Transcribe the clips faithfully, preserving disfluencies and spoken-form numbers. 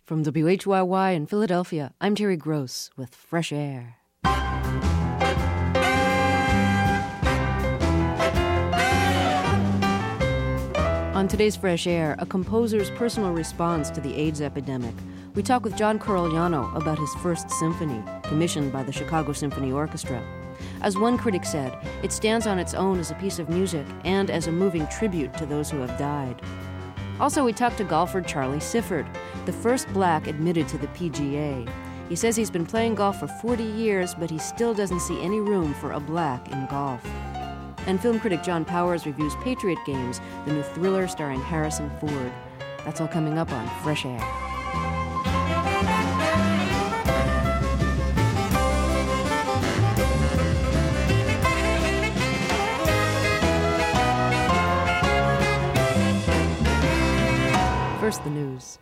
From W H Y Y in Philadelphia, I'm Terry Gross with Fresh Air. On today's Fresh Air, a composer's personal response to the AIDS epidemic. We talk with John Corigliano about his first symphony, commissioned by the Chicago Symphony Orchestra. As one critic said, it stands on its own as a piece of music and as a moving tribute to those who have died. Also, we talked to golfer Charlie Sifford, the first black admitted to the P G A. He says he's been playing golf for forty years, but he still doesn't see any room for a black in golf. And film critic John Powers reviews Patriot Games, the new thriller starring Harrison Ford. That's all coming up on Fresh Air. First, the news.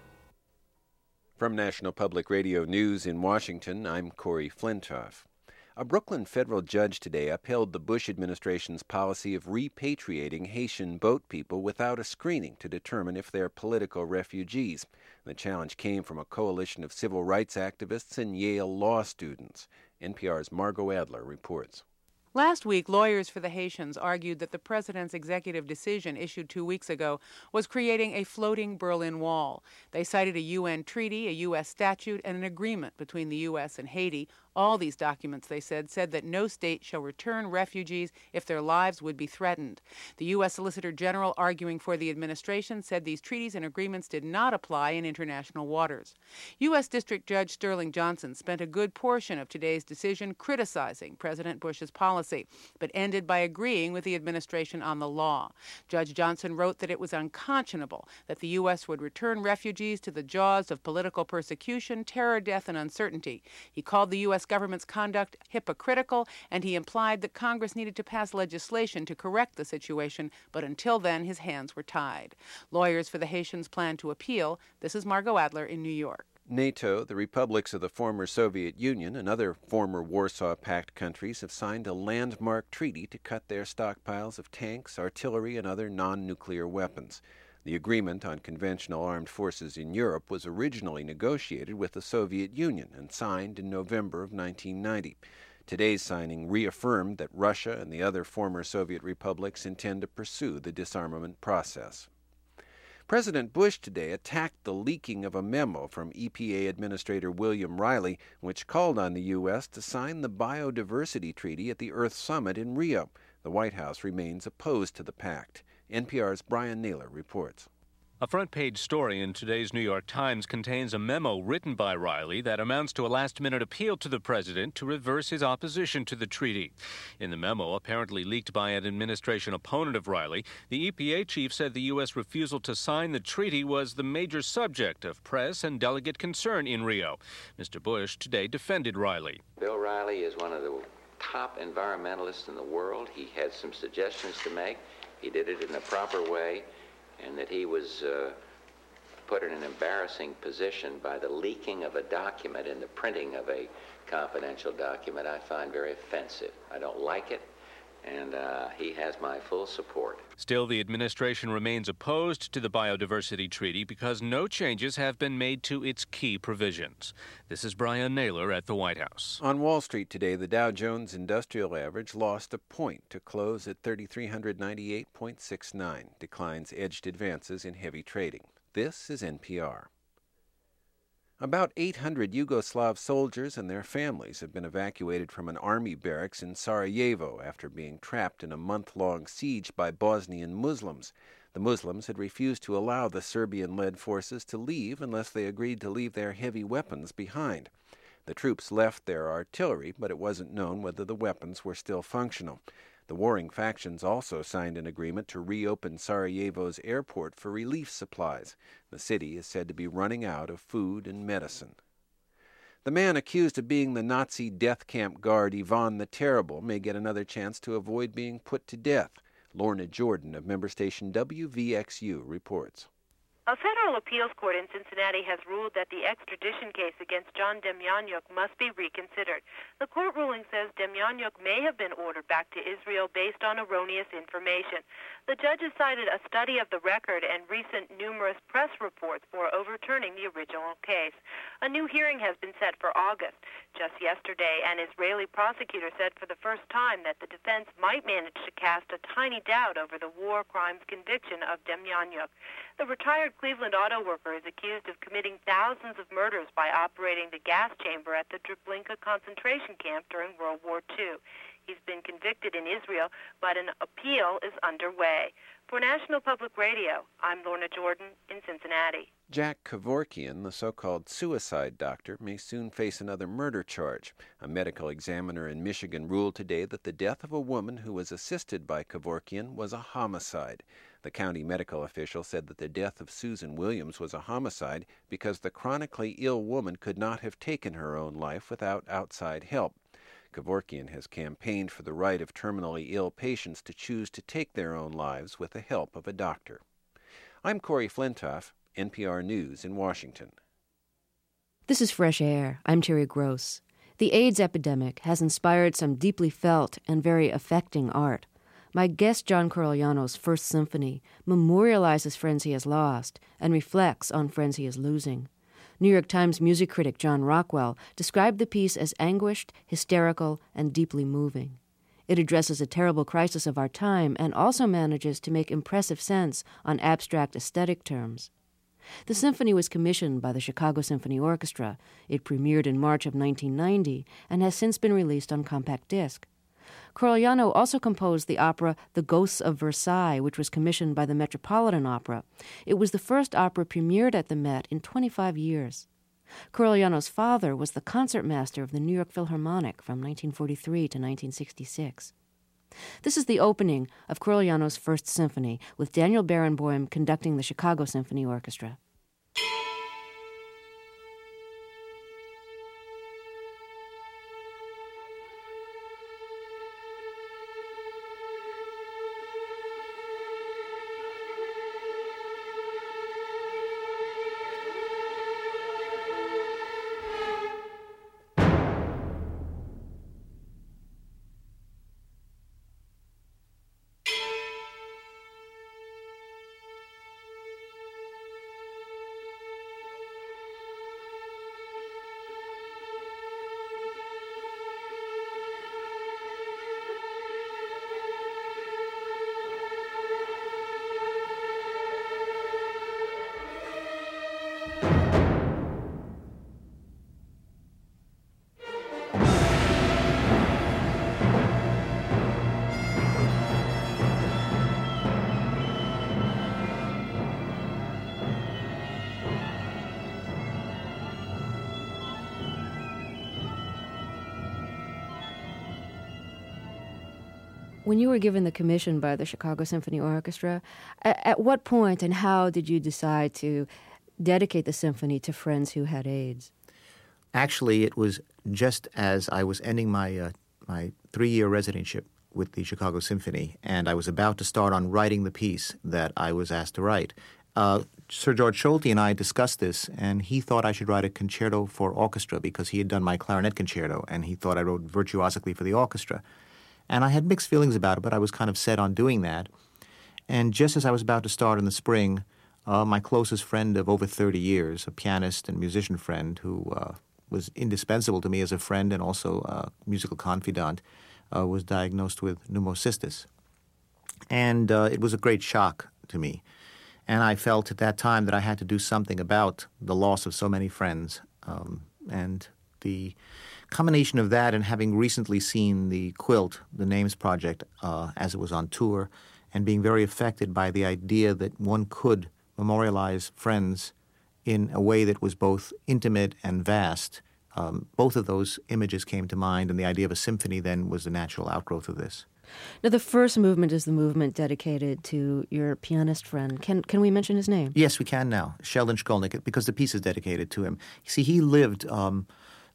From National Public Radio News in Washington, I'm Corey Flintoff. A Brooklyn federal judge today upheld the Bush administration's policy of repatriating Haitian boat people without a screening to determine if they're political refugees. The challenge came from a coalition of civil rights activists and Yale law students. N P R's Margot Adler reports. Last week, lawyers for the Haitians argued that the president's executive decision issued two weeks ago was creating a floating Berlin Wall. They cited a U N treaty, a U S statute, and an agreement between the U S and Haiti. All these documents, they said, said that no state shall return refugees if their lives would be threatened. The U S Solicitor General, arguing for the administration, said these treaties and agreements did not apply in international waters. U S District Judge Sterling Johnson spent a good portion of today's decision criticizing President Bush's policy, but ended by agreeing with the administration on the law. Judge Johnson wrote that it was unconscionable that the U S would return refugees to the jaws of political persecution, terror, death, and uncertainty. He called the U S government's conduct hypocritical, and he implied that Congress needed to pass legislation to correct the situation, but until then, his hands were tied. Lawyers for the Haitians plan to appeal. This is Margot Adler in New York. NATO, the republics of the former Soviet Union, and other former Warsaw Pact countries have signed a landmark treaty to cut their stockpiles of tanks, artillery, and other non-nuclear weapons. The agreement on conventional armed forces in Europe was originally negotiated with the Soviet Union and signed in November of nineteen ninety. Today's signing reaffirmed that Russia and the other former Soviet republics intend to pursue the disarmament process. President Bush today attacked the leaking of a memo from E P A Administrator William Riley, which called on the U S to sign the Biodiversity Treaty at the Earth Summit in Rio. The White House remains opposed to the pact. N P R's Brian Naylor reports. A front-page story in today's New York Times contains a memo written by Riley that amounts to a last-minute appeal to the president to reverse his opposition to the treaty. In the memo, apparently leaked by an administration opponent of Riley, the E P A chief said the U S refusal to sign the treaty was the major subject of press and delegate concern in Rio. Mister Bush today defended Riley. Bill Riley is one of the top environmentalists in the world. He had some suggestions to make. He did it in the proper way, and that he was uh, put in an embarrassing position by the leaking of a document and the printing of a confidential document, I find very offensive. I don't like it, and uh, he has my full support. Still, the administration remains opposed to the Biodiversity Treaty because no changes have been made to its key provisions. This is Brian Naylor at the White House. On Wall Street today, the Dow Jones Industrial Average lost a point to close at three thousand three hundred ninety-eight point six nine. Declines edged advances in heavy trading. This is N P R. About eight hundred Yugoslav soldiers and their families have been evacuated from an army barracks in Sarajevo after being trapped in a month-long siege by Bosnian Muslims. The Muslims had refused to allow the Serbian-led forces to leave unless they agreed to leave their heavy weapons behind. The troops left their artillery, but it wasn't known whether the weapons were still functional. The warring factions also signed an agreement to reopen Sarajevo's airport for relief supplies. The city is said to be running out of food and medicine. The man accused of being the Nazi death camp guard Ivan the Terrible may get another chance to avoid being put to death. Lorna Jordan of member station W V X U reports. A federal appeals court in Cincinnati has ruled that the extradition case against John Demjanjuk must be reconsidered. The court ruling says Demjanjuk may have been ordered back to Israel based on erroneous information. The judges cited a study of the record and recent numerous press reports for overturning the original case. A new hearing has been set for August. Just yesterday, an Israeli prosecutor said for the first time that the defense might manage to cast a tiny doubt over the war crimes conviction of Demjanjuk. The retired Cleveland auto worker is accused of committing thousands of murders by operating the gas chamber at the Treblinka concentration camp during World War Two. He's been convicted in Israel, but an appeal is underway. For National Public Radio, I'm Lorna Jordan in Cincinnati. Jack Kevorkian, the so-called suicide doctor, may soon face another murder charge. A medical examiner in Michigan ruled today that the death of a woman who was assisted by Kevorkian was a homicide. The county medical official said that the death of Susan Williams was a homicide because the chronically ill woman could not have taken her own life without outside help. Kevorkian has campaigned for the right of terminally ill patients to choose to take their own lives with the help of a doctor. I'm Corey Flintoff, N P R News in Washington. This is Fresh Air. I'm Terry Gross. The AIDS epidemic has inspired some deeply felt and very affecting art. My guest John Corigliano's First Symphony memorializes friends he has lost and reflects on friends he is losing. New York Times music critic John Rockwell described the piece as anguished, hysterical, and deeply moving. It addresses a terrible crisis of our time and also manages to make impressive sense on abstract aesthetic terms. The symphony was commissioned by the Chicago Symphony Orchestra. It premiered in March of nineteen ninety and has since been released on compact disc. Corigliano also composed the opera The Ghosts of Versailles, which was commissioned by the Metropolitan Opera. It was the first opera premiered at the Met in twenty-five years. Corigliano's father was the concertmaster of the New York Philharmonic from nineteen forty-three to nineteen sixty-six. This is the opening of Corigliano's First Symphony, with Daniel Barenboim conducting the Chicago Symphony Orchestra. When you were given the commission by the Chicago Symphony Orchestra, at, at what point and how did you decide to dedicate the symphony to friends who had AIDS? Actually, it was just as I was ending my uh, my three-year residentship with the Chicago Symphony, and I was about to start on writing the piece that I was asked to write. Uh, Sir George Solti and I discussed this, and he thought I should write a concerto for orchestra because he had done my clarinet concerto, and he thought I wrote virtuosically for the orchestra. And I had mixed feelings about it, but I was kind of set on doing that. And just as I was about to start in the spring, uh, my closest friend of over thirty years, a pianist and musician friend who uh, was indispensable to me as a friend and also a musical confidant, uh, was diagnosed with pneumocystis. And uh, it was a great shock to me. And I felt at that time that I had to do something about the loss of so many friends. Um, and the combination of that and having recently seen the Quilt, the Names Project, uh, as it was on tour, and being very affected by the idea that one could memorialize friends in a way that was both intimate and vast, um, both of those images came to mind, and the idea of a symphony then was the natural outgrowth of this. Now, the first movement is the movement dedicated to your pianist friend. Can can we mention his name? Yes, we can now, Sheldon Shkolnick, because the piece is dedicated to him. You see, he lived um,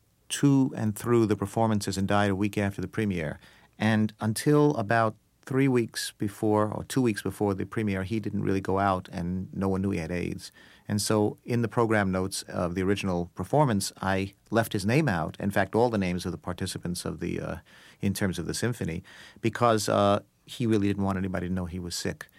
to and through the performances and died a week after the premiere. And until about three weeks before, or two weeks before the premiere, he didn't really go out, and no one knew he had AIDS. And so in the program notes of the original performance, I left his name out, in fact, all the names of the participants of the, uh, in terms of the symphony, because uh, he really didn't want anybody to know he was sick.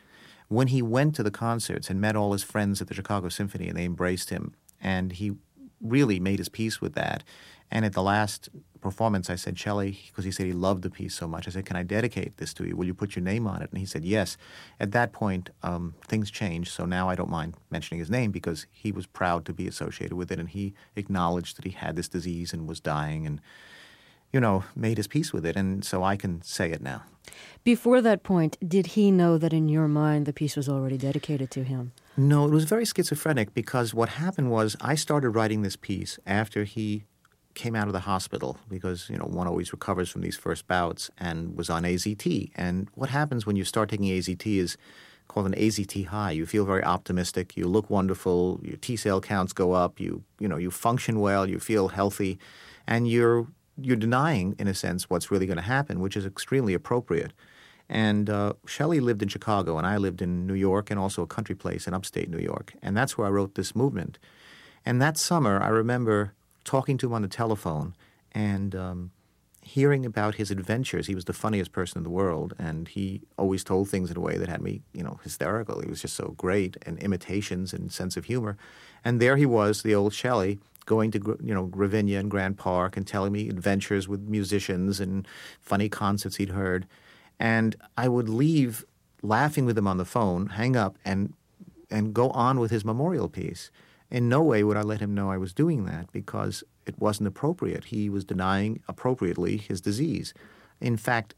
when he went to the concerts and met all his friends at the Chicago Symphony and they embraced him, and he really made his peace with that. And at the last performance, I said, Shelley, because he said he loved the piece so much, I said, can I dedicate this to you? Will you put your name on it? And he said, yes. At that point, um, things changed, so now I don't mind mentioning his name because he was proud to be associated with it, and he acknowledged that he had this disease and was dying and, you know, made his peace with it, and so I can say it now. Before that point, did he know that in your mind the piece was already dedicated to him? No, it was very schizophrenic because what happened was I started writing this piece after he came out of the hospital because, you know, one always recovers from these first bouts and was on A Z T. And what happens when you start taking A Z T is called an A Z T high. You feel very optimistic. You look wonderful. Your T cell counts go up. You, you know, you function well. You feel healthy. And you're you're denying, in a sense, what's really going to happen, which is extremely appropriate. And uh, Shelley lived in Chicago, and I lived in New York, and also a country place in upstate New York. And that's where I wrote this movement. And that summer, I remember talking to him on the telephone and um, hearing about his adventures. He was the funniest person in the world, and he always told things in a way that had me, you know, hysterical. He was just so great, and imitations and sense of humor. And there he was, the old Shelley, going to, you know, Ravinia and Grand Park and telling me adventures with musicians and funny concerts he'd heard. And I would leave laughing with him on the phone, hang up, and and go on with his memorial piece. In no way would I let him know I was doing that because it wasn't appropriate. He was denying appropriately his disease. In fact,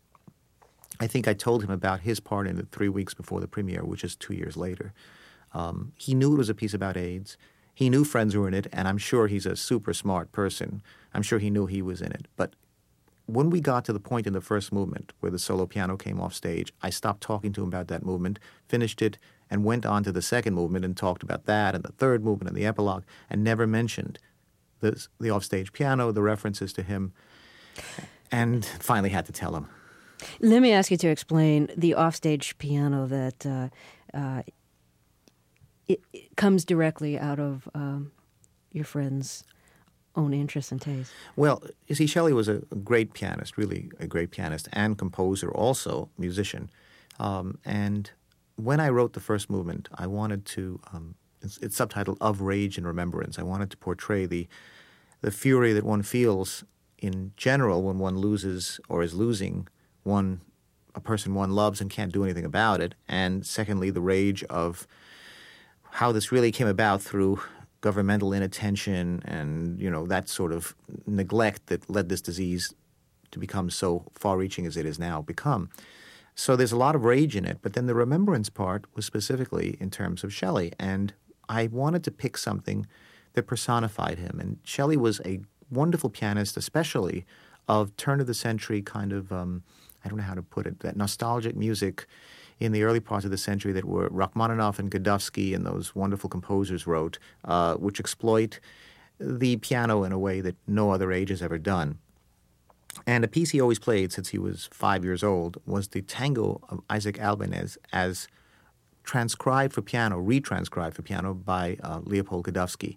I think I told him about his part in it three weeks before the premiere, which is two years later. Um, he knew it was a piece about AIDS. He knew friends were in it, and I'm sure he's a super smart person. I'm sure he knew he was in it. But when we got to the point in the first movement where the solo piano came off stage, I stopped talking to him about that movement, finished it, and went on to the second movement and talked about that and the third movement and the epilogue, and never mentioned the, the offstage piano, the references to him, and finally had to tell him. Let me ask you to explain the offstage piano that uh, uh, it, it comes directly out of um, your friend's own interests and tastes. Well, you see, Shelley was a great pianist, really a great pianist and composer, also musician. Um, and when I wrote the first movement, I wanted to, um, it's, it's subtitled Of Rage and Remembrance. I wanted to portray the the fury that one feels in general when one loses or is losing one a person one loves and can't do anything about it. And secondly, the rage of how this really came about through governmental inattention and, you know, that sort of neglect that led this disease to become so far-reaching as it is now become. So there's a lot of rage in it, but then the remembrance part was specifically in terms of Shelley, and I wanted to pick something that personified him. And Shelley was a wonderful pianist, especially of turn-of-the-century kind of, um, I don't know how to put it, that nostalgic music in the early parts of the century that were Rachmaninoff and Godofsky and those wonderful composers wrote, uh, which exploit the piano in a way that no other age has ever done. And a piece he always played since he was five years old was the Tango of Isaac Albéniz as transcribed for piano, retranscribed for piano by uh, Leopold Godofsky.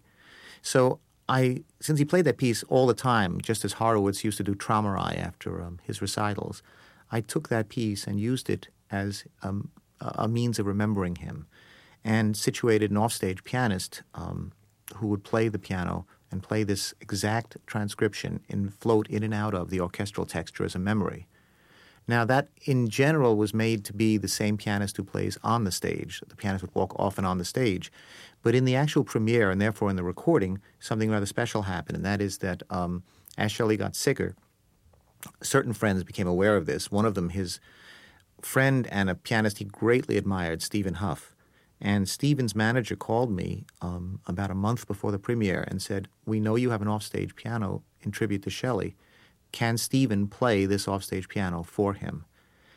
So I, since he played that piece all the time, just as Horowitz used to do Traumerei after um, his recitals, I took that piece and used it as um, a means of remembering him, and situated an offstage pianist um, who would play the piano and play this exact transcription and float in and out of the orchestral texture as a memory. Now, that in general was made to be the same pianist who plays on the stage. The pianist would walk off and on the stage. But in the actual premiere, and therefore in the recording, something rather special happened, and that is that um, as Shelley got sicker, certain friends became aware of this. One of them, his friend and a pianist he greatly admired, Stephen Huff. And Stephen's manager called me um, about a month before the premiere and said, we know you have an offstage piano in tribute to Shelley. Can Stephen play this offstage piano for him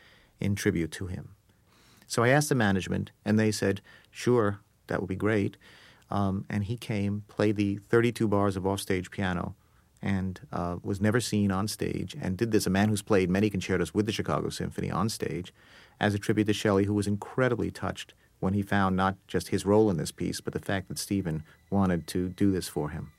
in tribute to him? So I asked the management, and they said, sure, that would be great. Um, and he came, played the thirty-two bars of offstage piano, and uh, was never seen on stage, and did this, a man who's played many concertos with the Chicago Symphony on stage, as a tribute to Shelley, who was incredibly touched when he found not just his role in this piece, but the fact that Stephen wanted to do this for him.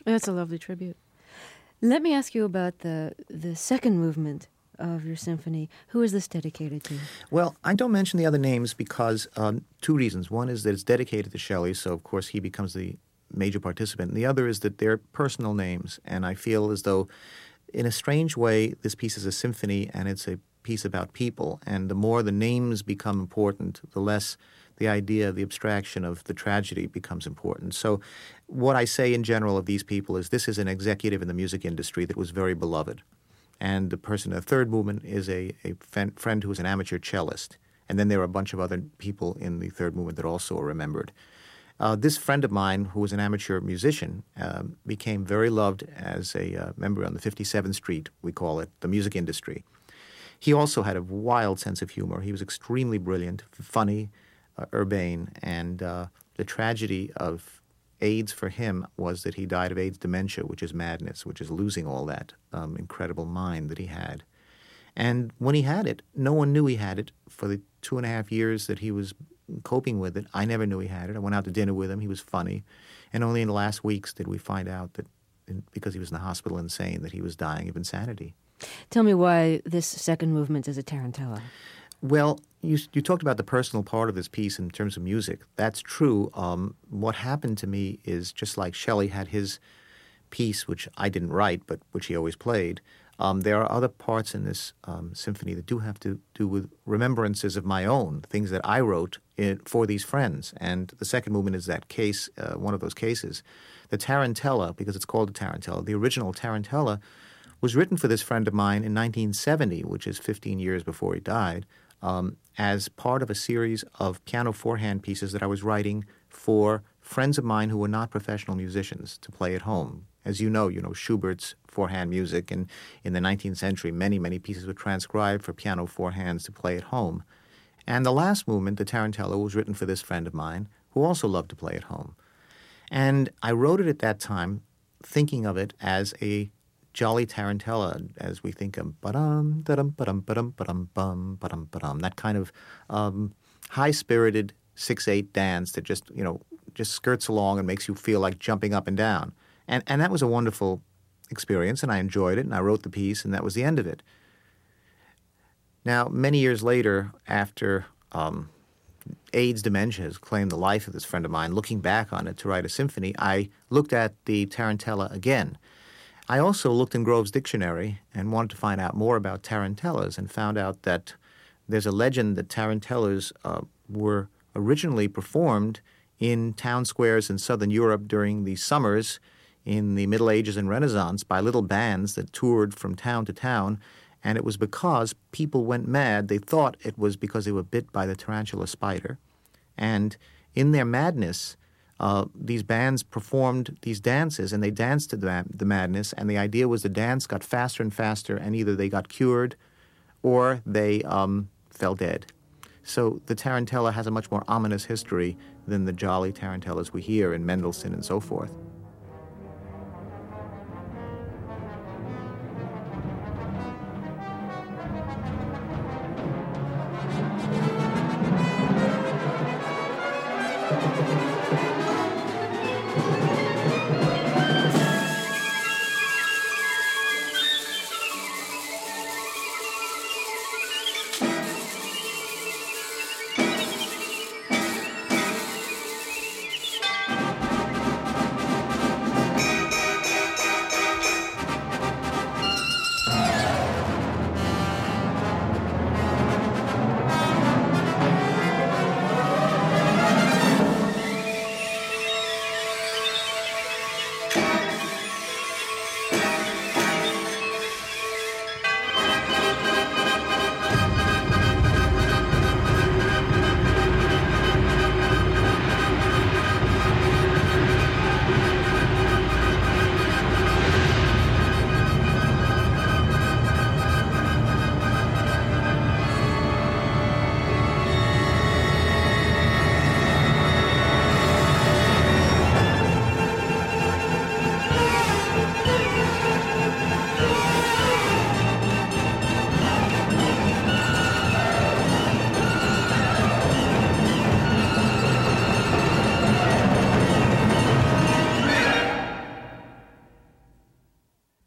That's a lovely tribute. Let me ask you about the the second movement of your symphony. Who is this dedicated to? Well, I don't mention the other names because um, two reasons. One is that it's dedicated to Shelley, so of course he becomes the major participant. And the other is that they're personal names, and I feel as though, in a strange way, this piece is a symphony and it's a piece about people. And the more the names become important, the less the idea, the abstraction of the tragedy becomes important. So what I say in general of these people is this is an executive in the music industry that was very beloved. And the person in the third movement is a, a friend who is an amateur cellist. And then there are a bunch of other people in the third movement that also are remembered. Uh, this friend of mine, who was an amateur musician, uh, became very loved as a uh, member on the fifty-seventh Street, we call it, the music industry. He also had a wild sense of humor. He was extremely brilliant, funny, uh, urbane, and uh, the tragedy of AIDS for him was that he died of AIDS dementia, which is madness, which is losing all that um, incredible mind that he had. And when he had it, no one knew he had it for the two and a half years that he was coping with it. I never knew he had it. I went out to dinner with him. He was funny. And only in the last weeks did we find out that, because he was in the hospital insane, that he was dying of insanity. Tell me why this second movement is a tarantella. Well, you, you talked about the personal part of this piece in terms of music. That's true. Um, what happened to me is just like Shelley had his piece, which I didn't write, but which he always played, um, there are other parts in this um, symphony that do have to do with remembrances of my own, things that I wrote in, for these friends. And the second movement is that case, uh, one of those cases. The tarantella, because it's called a tarantella, the original tarantella was written for this friend of mine in nineteen seventy, which is fifteen years before he died, um, as part of a series of piano four-hand pieces that I was writing for friends of mine who were not professional musicians to play at home. As you know, you know Schubert's four-hand music, and in the nineteenth century, many, many pieces were transcribed for piano four hands to play at home. And the last movement, the tarantella, was written for this friend of mine who also loved to play at home. And I wrote it at that time thinking of it as a jolly tarantella, as we think of ba-dum, da-dum, ba-dum, ba-dum, ba-dum, bum, ba-dum, ba-dum, that kind of um, high-spirited six eight dance that just, you know, just skirts along and makes you feel like jumping up and down. And and that was a wonderful experience, and I enjoyed it, and I wrote the piece, and that was the end of it. Now, many years later, after um, AIDS dementia has claimed the life of this friend of mine, looking back on it to write a symphony, I looked at the tarantella again. I also looked in Grove's dictionary and wanted to find out more about tarantellas, and found out that there's a legend that tarantellas uh, were originally performed in town squares in southern Europe during the summers in the Middle Ages and Renaissance by little bands that toured from town to town, and it was because people went mad. They thought it was because they were bit by the tarantula spider, and in their madness, Uh, these bands performed these dances, and they danced to the, the madness, and the idea was the dance got faster and faster, and either they got cured or they um, fell dead. So the tarantella has a much more ominous history than the jolly tarantellas we hear in Mendelssohn and so forth.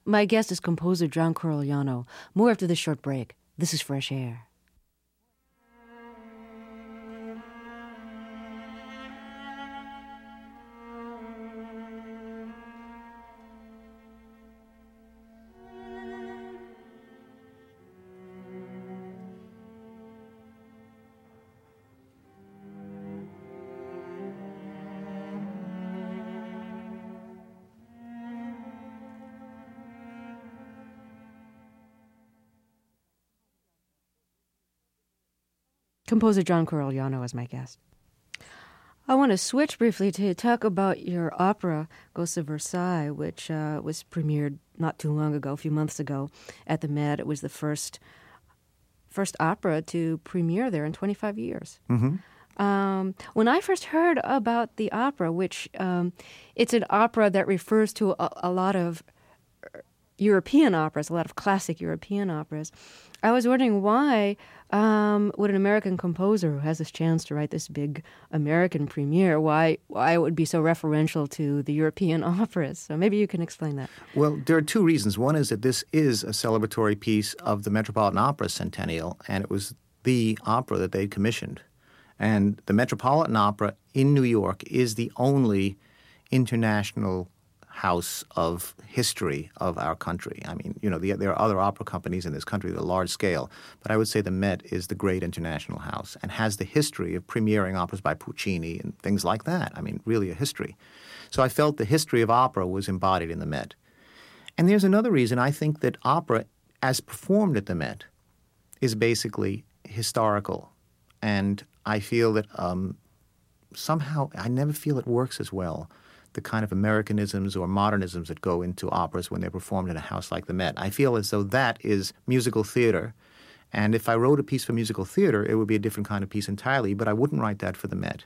My guest is composer John Corigliano. More after this short break. This is Fresh Air. Composer John Corigliano is my guest. I want to switch briefly to talk about your opera, Ghosts of Versailles, which uh, was premiered not too long ago, a few months ago, at the Met. It was the first first opera to premiere there in twenty-five years. Mm-hmm. Um, when I first heard about the opera, which um, it's an opera that refers to a, a lot of European operas, a lot of classic European operas, I was wondering why um, would an American composer who has this chance to write this big American premiere, why why it would be so referential to the European operas. So maybe you can explain that. Well, there are two reasons. One is that this is a celebratory piece of the Metropolitan Opera Centennial, and it was the opera that they commissioned. And the Metropolitan Opera in New York is the only international house of history of our country. I mean, you know, the, there are other opera companies in this country that are large scale, but I would say the Met is the great international house and has the history of premiering operas by Puccini and things like that. I mean, really a history. So I felt the history of opera was embodied in the Met. And there's another reason. I think that opera, as performed at the Met, is basically historical. And I feel that um, somehow I never feel it works as well, the kind of Americanisms or modernisms that go into operas when they're performed in a house like the Met. I feel as though that is musical theater. And if I wrote a piece for musical theater, it would be a different kind of piece entirely, but I wouldn't write that for the Met.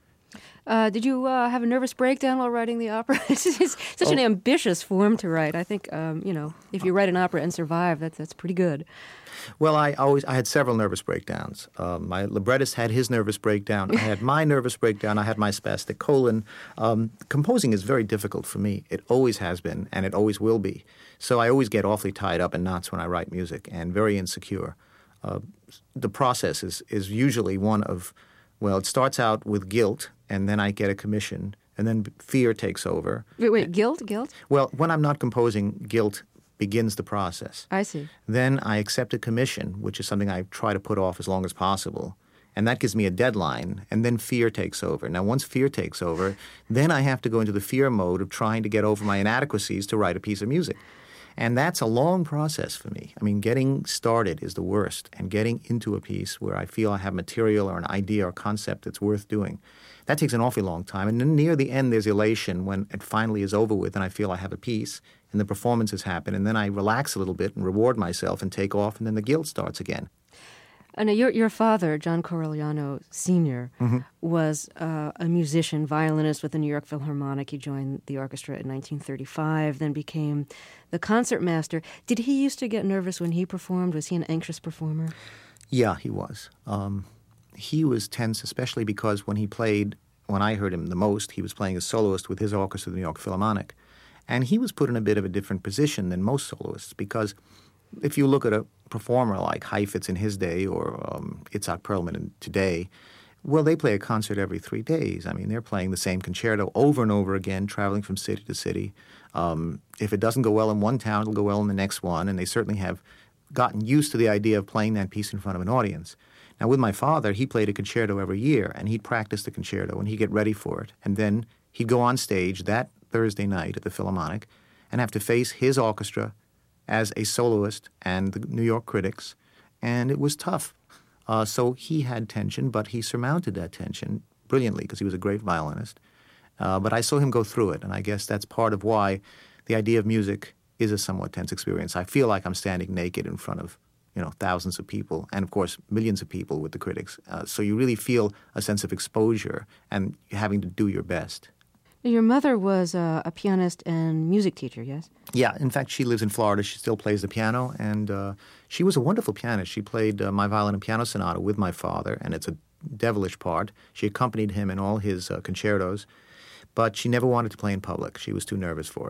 Uh, did you uh, have a nervous breakdown while writing the opera? It's, it's such oh. an ambitious form to write. I think, um, you know, if you write an opera and survive, that's that's pretty good. Well, I always I had several nervous breakdowns. Uh, my librettist had his nervous breakdown. I had my nervous breakdown. I had my spastic colon. Um, composing is very difficult for me. It always has been, and it always will be. So I always get awfully tied up in knots when I write music, and very insecure. Uh, the process is is usually one of, well, it starts out with guilt, and then I get a commission, and then fear takes over. Wait, wait, guilt, guilt? Well, when I'm not composing, guilt begins the process. I see. Then I accept a commission, which is something I try to put off as long as possible. And that gives me a deadline, and then fear takes over. Now, once fear takes over, then I have to go into the fear mode of trying to get over my inadequacies to write a piece of music. And that's a long process for me. I mean, getting started is the worst, and getting into a piece where I feel I have material or an idea or concept that's worth doing, that takes an awfully long time. And then near the end, there's elation when it finally is over with and I feel I have a piece and the performances happen. And then I relax a little bit and reward myself and take off, and then the guilt starts again. And your your father, John Corigliano Senior, mm-hmm. was uh, a musician, violinist with the New York Philharmonic. He joined the orchestra in nineteen thirty-five, then became the concertmaster. Did he used to get nervous when he performed? Was he an anxious performer? Yeah, he was. Um, he was tense, especially because when he played, when I heard him the most, he was playing as soloist with his orchestra, the New York Philharmonic. And he was put in a bit of a different position than most soloists, because if you look at a performer like Heifetz in his day or um, Itzhak Perlman in today, well, they play a concert every three days. I mean, they're playing the same concerto over and over again, traveling from city to city. Um, if it doesn't go well in one town, it'll go well in the next one, and they certainly have gotten used to the idea of playing that piece in front of an audience. Now, with my father, he played a concerto every year, and he'd practice the concerto, and he'd get ready for it. And then he'd go on stage that Thursday night at the Philharmonic and have to face his orchestra as a soloist and the New York critics, and it was tough. Uh, so he had tension, but he surmounted that tension brilliantly because he was a great violinist. Uh, but I saw him go through it, and I guess that's part of why the idea of music is a somewhat tense experience. I feel like I'm standing naked in front of, you know, thousands of people, and of course millions of people with the critics. Uh, so you really feel a sense of exposure and having to do your best. Your mother was uh, a pianist and music teacher, yes? Yeah, in fact, she lives in Florida. She still plays the piano, and uh, she was a wonderful pianist. She played uh, my violin and piano sonata with my father, and it's a devilish part. She accompanied him in all his uh, concertos, but she never wanted to play in public. She was too nervous for it.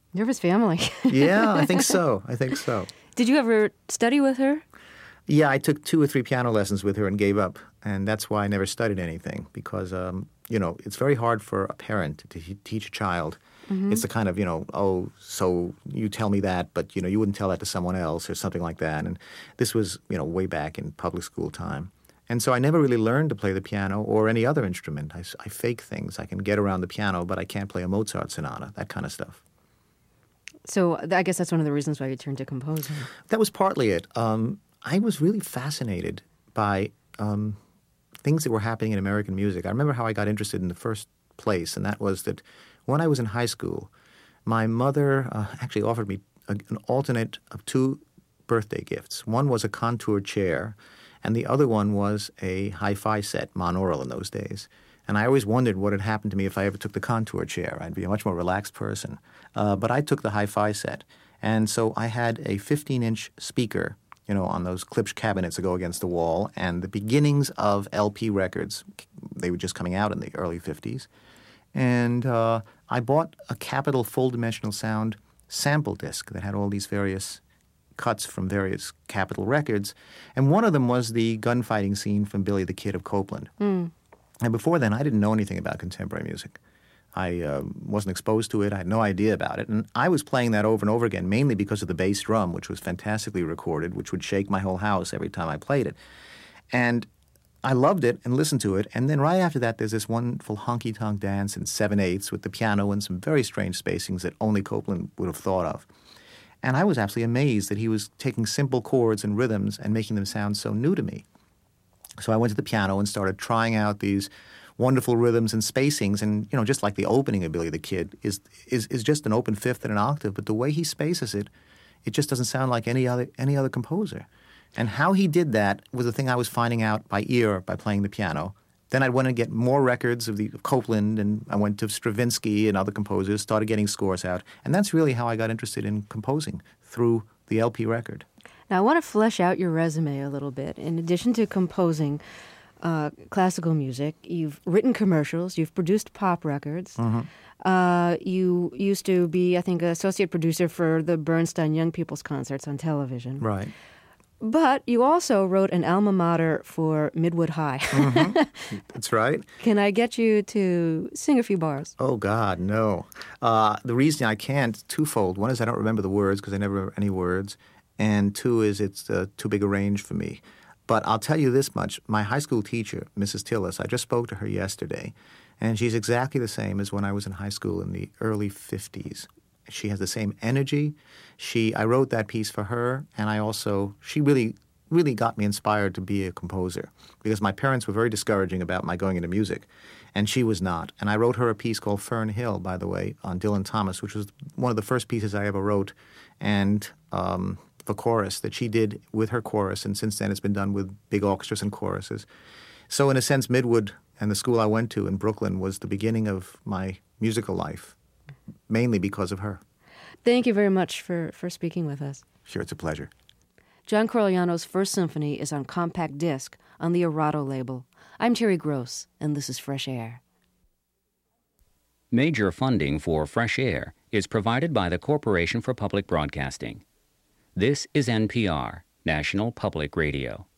Nervous family. Yeah, I think so. I think so. Did you ever study with her? Yeah, I took two or three piano lessons with her and gave up. And that's why I never studied anything, because, um, you know, it's very hard for a parent to te- teach a child. Mm-hmm. It's the kind of, you know, oh, so you tell me that, but, you know, you wouldn't tell that to someone else or something like that. And this was, you know, way back in public school time. And so I never really learned to play the piano or any other instrument. I, I fake things. I can get around the piano, but I can't play a Mozart sonata, that kind of stuff. So I guess that's one of the reasons why you turned to composing. That was partly it. Um, I was really fascinated by um, things that were happening in American music. I remember how I got interested in the first place, and that was that when I was in high school, my mother uh, actually offered me a, an alternate of two birthday gifts. One was a contour chair, and the other one was a hi-fi set, monaural in those days. And I always wondered what had happened to me if I ever took the contour chair. I'd be a much more relaxed person. Uh, but I took the hi-fi set. And so I had a fifteen-inch speaker, you know, on those Klipsch cabinets that go against the wall, and the beginnings of L P records. They were just coming out in the early fifties. And uh, I bought a Capitol full-dimensional sound sample disc that had all these various cuts from various Capitol records. And one of them was the gunfighting scene from Billy the Kid of Copeland. Mm. And before then, I didn't know anything about contemporary music. I uh, wasn't exposed to it. I had no idea about it. And I was playing that over and over again, mainly because of the bass drum, which was fantastically recorded, which would shake my whole house every time I played it. And I loved it and listened to it. And then right after that, there's this wonderful honky-tonk dance in seven-eighths with the piano and some very strange spacings that only Copeland would have thought of. And I was absolutely amazed that he was taking simple chords and rhythms and making them sound so new to me. So I went to the piano and started trying out these wonderful rhythms and spacings. And, you know, just like the opening of Billy the Kid is is is just an open fifth and an octave. But the way he spaces it, it just doesn't sound like any other any other composer. And how he did that was the thing I was finding out by ear by playing the piano. Then I'd want to get more records of the of Copeland, and I went to Stravinsky and other composers, started getting scores out. And that's really how I got interested in composing, through the L P record. Now, I want to flesh out your resume a little bit. In addition to composing uh, classical music, you've written commercials, you've produced pop records. Mm-hmm. Uh, you used to be, I think, an associate producer for the Bernstein Young People's Concerts on television. Right. But you also wrote an alma mater for Midwood High. Mm-hmm. That's right. Can I get you to sing a few bars? Oh, God, no. Uh, the reason I can't, twofold. One is I don't remember the words because I never remember any words. And two is it's uh, too big a range for me. But I'll tell you this much. My high school teacher, Missus Tillis, I just spoke to her yesterday, and she's exactly the same as when I was in high school in the early fifties. She has the same energy. She, I wrote that piece for her, and I also, she really, really got me inspired to be a composer because my parents were very discouraging about my going into music, and she was not. And I wrote her a piece called Fern Hill, by the way, on Dylan Thomas, which was one of the first pieces I ever wrote, and um, the chorus that she did with her chorus, and since then it's been done with big orchestras and choruses. So in a sense, Midwood and the school I went to in Brooklyn was the beginning of my musical life, mainly because of her. Thank you very much for, for speaking with us. Sure, it's a pleasure. John Corigliano's First Symphony is on compact disc on the Erato label. I'm Terry Gross, and this is Fresh Air. Major funding for Fresh Air is provided by the Corporation for Public Broadcasting. This is N P R, National Public Radio.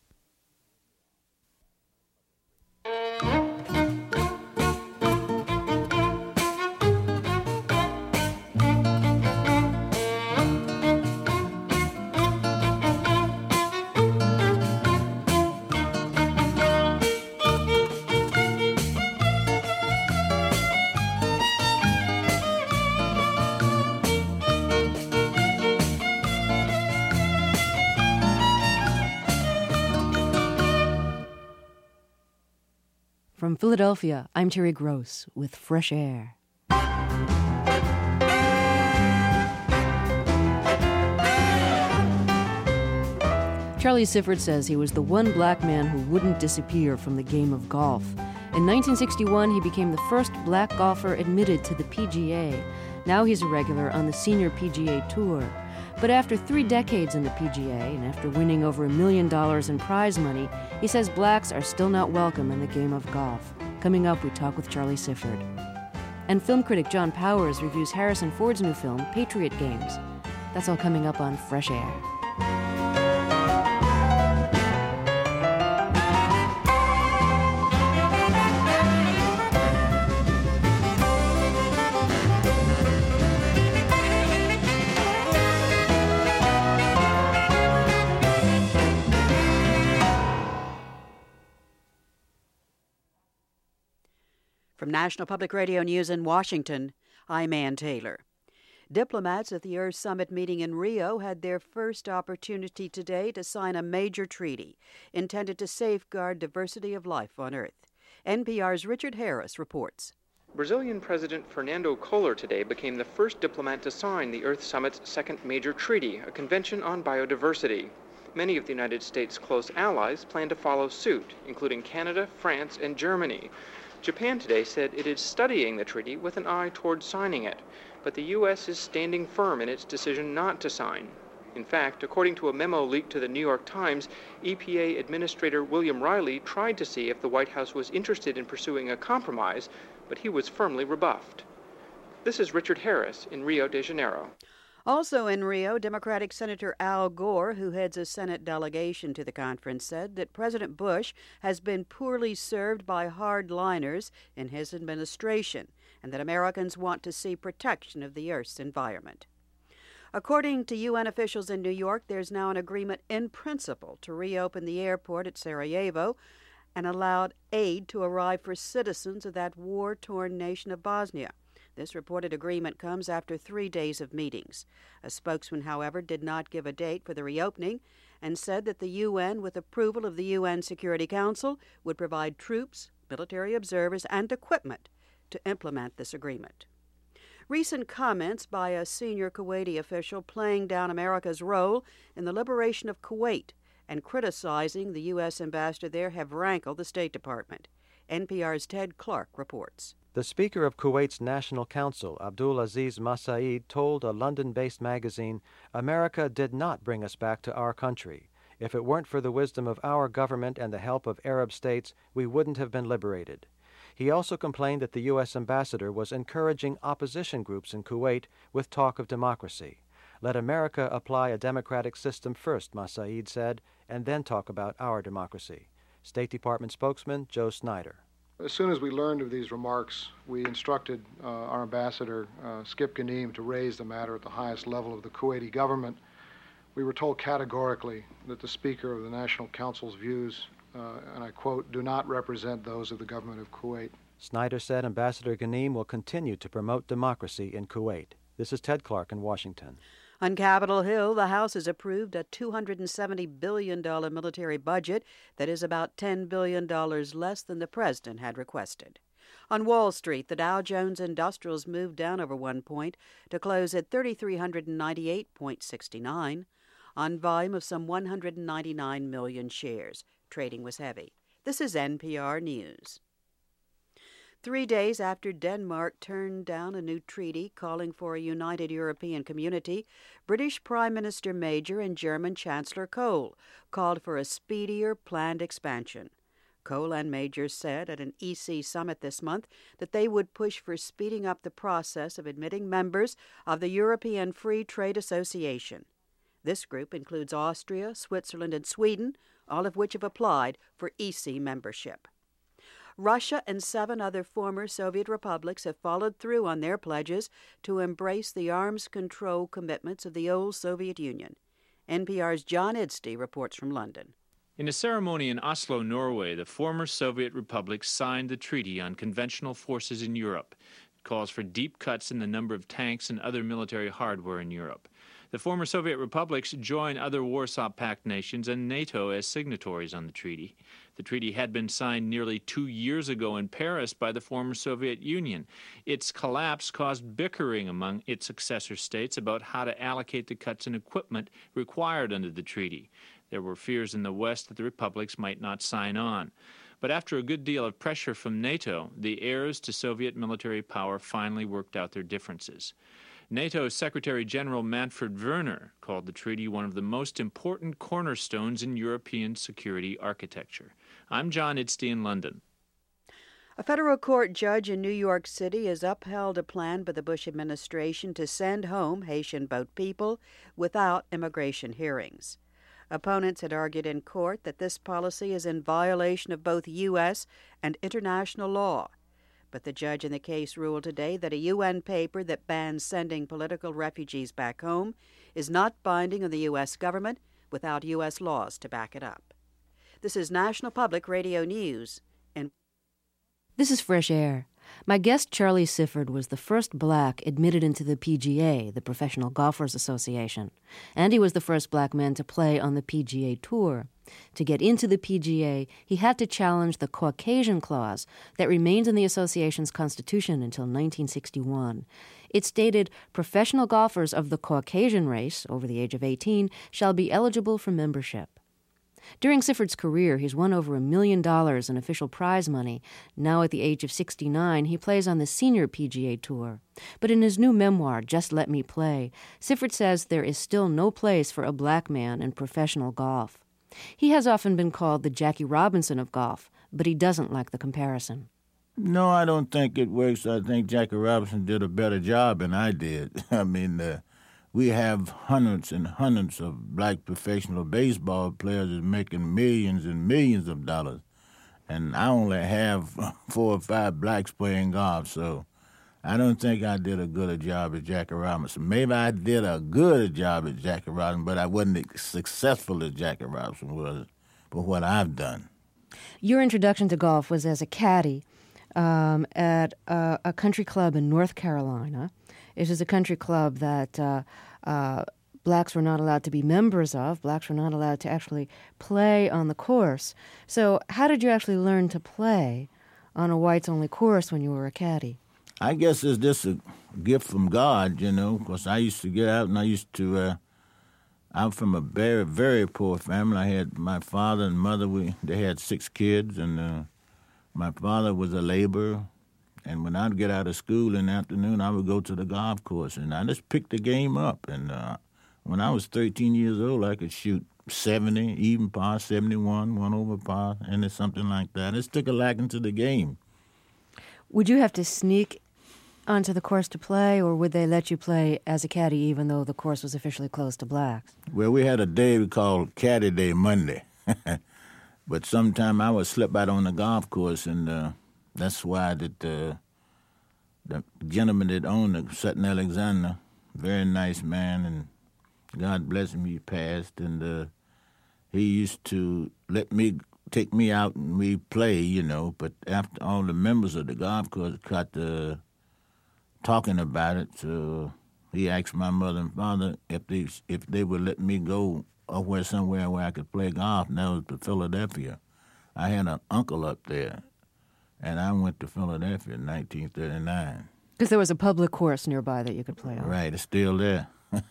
From Philadelphia, I'm Terry Gross with Fresh Air. Charlie Sifford says he was the one black man who wouldn't disappear from the game of golf. In nineteen sixty-one, he became the first black golfer admitted to the P G A. Now he's a regular on the Senior P G A Tour. But after three decades in the P G A, and after winning over a million dollars in prize money, he says blacks are still not welcome in the game of golf. Coming up, we talk with Charlie Sifford. And film critic John Powers reviews Harrison Ford's new film, Patriot Games. That's all coming up on Fresh Air. From National Public Radio News in Washington, I'm Ann Taylor. Diplomats at the Earth Summit meeting in Rio had their first opportunity today to sign a major treaty intended to safeguard diversity of life on Earth. N P R's Richard Harris reports. Brazilian President Fernando Collor today became the first diplomat to sign the Earth Summit's second major treaty, a convention on biodiversity. Many of the United States' close allies plan to follow suit, including Canada, France, and Germany. Japan today said it is studying the treaty with an eye toward signing it, but the U S is standing firm in its decision not to sign. In fact, according to a memo leaked to the New York Times, E P A Administrator William Riley tried to see if the White House was interested in pursuing a compromise, but he was firmly rebuffed. This is Richard Harris in Rio de Janeiro. Also in Rio, Democratic Senator Al Gore, who heads a Senate delegation to the conference, said that President Bush has been poorly served by hardliners in his administration and that Americans want to see protection of the Earth's environment. According to U N officials in New York, there's now an agreement in principle to reopen the airport at Sarajevo and allow aid to arrive for citizens of that war-torn nation of Bosnia. This reported agreement comes after three days of meetings. A spokesman, however, did not give a date for the reopening and said that the U N, with approval of the U N Security Council, would provide troops, military observers, and equipment to implement this agreement. Recent comments by a senior Kuwaiti official playing down America's role in the liberation of Kuwait and criticizing the U S ambassador there have rankled the State Department. N P R's Ted Clark reports. The Speaker of Kuwait's National Council, Abdul Aziz Masaid, told a London-based magazine, "America did not bring us back to our country. If it weren't for the wisdom of our government and the help of Arab states, we wouldn't have been liberated." He also complained that the U S ambassador was encouraging opposition groups in Kuwait with talk of democracy. "Let America apply a democratic system first," Masaid said, "and then talk about our democracy." State Department spokesman Joe Snyder. As soon as we learned of these remarks, we instructed uh, our ambassador, uh, Skip Ghanim, to raise the matter at the highest level of the Kuwaiti government. We were told categorically that the Speaker of the National Council's views, uh, and I quote, do not represent those of the government of Kuwait. Snyder said Ambassador Ghanim will continue to promote democracy in Kuwait. This is Ted Clark in Washington. On Capitol Hill, the House has approved a two hundred seventy billion dollars military budget that is about ten billion dollars less than the president had requested. On Wall Street, the Dow Jones Industrials moved down over one point to close at three thousand three hundred ninety-eight point six nine on volume of some one hundred ninety-nine million shares. Trading was heavy. This is N P R News. Three days after Denmark turned down a new treaty calling for a united European community, British Prime Minister Major and German Chancellor Kohl called for a speedier planned expansion. Kohl and Major said at an E C summit this month that they would push for speeding up the process of admitting members of the European Free Trade Association. This group includes Austria, Switzerland, and Sweden, all of which have applied for E C membership. Russia and seven other former Soviet republics have followed through on their pledges to embrace the arms control commitments of the old Soviet Union. N P R's John Idstey reports from London. In a ceremony in Oslo, Norway, the former Soviet republics signed the Treaty on Conventional Forces in Europe. It calls for deep cuts in the number of tanks and other military hardware in Europe. The former Soviet republics join other Warsaw Pact nations and NATO as signatories on the treaty. The treaty had been signed nearly two years ago in Paris by the former Soviet Union. Its collapse caused bickering among its successor states about how to allocate the cuts in equipment required under the treaty. There were fears in the West that the republics might not sign on. But after a good deal of pressure from NATO, the heirs to Soviet military power finally worked out their differences. NATO's Secretary General Manfred Werner called the treaty one of the most important cornerstones in European security architecture. I'm John Idstey in London. A federal court judge in New York City has upheld a plan by the Bush administration to send home Haitian boat people without immigration hearings. Opponents had argued in court that this policy is in violation of both U S and international law. But the judge in the case ruled today that a U N paper that bans sending political refugees back home is not binding on the U S government without U S laws to back it up. This is National Public Radio News. And This is Fresh Air. My guest, Charlie Sifford, was the first black admitted into the P G A, the Professional Golfers Association, and he was the first black man to play on the P G A Tour. To get into the P G A, he had to challenge the Caucasian Clause that remains in the association's constitution until nineteen sixty-one. It stated professional golfers of the Caucasian race, over the age of eighteen, shall be eligible for membership. During Sifford's career, he's won over a million dollars in official prize money. Now at the age of sixty-nine, he plays on the senior P G A Tour. But in his new memoir, Just Let Me Play, Sifford says there is still no place for a black man in professional golf. He has often been called the Jackie Robinson of golf, but he doesn't like the comparison. No, I don't think it works. I think Jackie Robinson did a better job than I did. I mean, uh, we have hundreds and hundreds of black professional baseball players that's making millions and millions of dollars. And I only have four or five blacks playing golf, so I don't think I did a good a job as Jackie Robinson. Maybe I did a good job as Jackie Robinson, but I wasn't as successful as Jackie Robinson was for what I've done. Your introduction to golf was as a caddy um, at a, a country club in North Carolina. It is a country club that uh, uh, blacks were not allowed to be members of. Blacks were not allowed to actually play on the course. So how did you actually learn to play on a whites-only course when you were a caddy? I guess it's just a gift from God, you know, because I used to get out and I used to, uh, I'm from a very, very poor family. I had my father and mother, we they had six kids, and uh, my father was a laborer. And when I'd get out of school in the afternoon, I would go to the golf course, and I just picked the game up. And uh, when I was thirteen years old, I could shoot seventy, even par, seventy-one, one over par, and it's something like that. It took a liking to the game. Would you have to sneak onto the course to play, or would they let you play as a caddy even though the course was officially closed to blacks? Well, we had a day we called Caddy Day Monday. But sometime I would slip out on the golf course, and uh, that's why that, uh, the gentleman that owned the Sutton Alexander, very nice man, and God bless him, he passed, and uh, he used to let me take me out and we play, you know, but after all the members of the golf course got uh, talking about it, so he asked my mother and father if they if they would let me go where somewhere where I could play golf, and that was to Philadelphia. I had an uncle up there, and I went to Philadelphia in nineteen thirty-nine. Because there was a public course nearby that you could play on. Right, it's still there.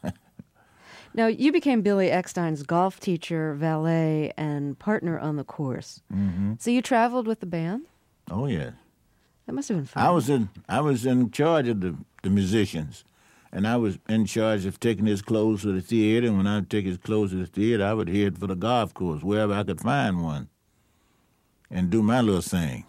Now, you became Billy Eckstine's golf teacher, valet, and partner on the course. Mm-hmm. So you traveled with the band? Oh, yes. That must have been fun. I was in I was in charge of the, the musicians, and I was in charge of taking his clothes to the theater, and when I would take his clothes to the theater, I would head for the golf course, wherever I could find one, and do my little thing.